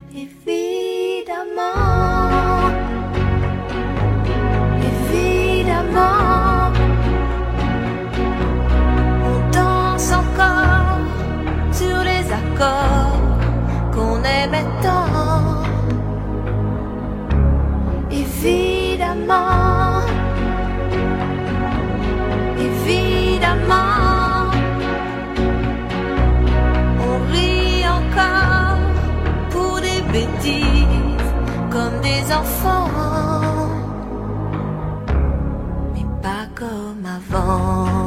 Évidemment, évidemment, on danse encore sur les accords qu'on aimait tant. Évidemment, évidemment, on rit encore pour des bêtises comme des enfants, mais pas comme avant.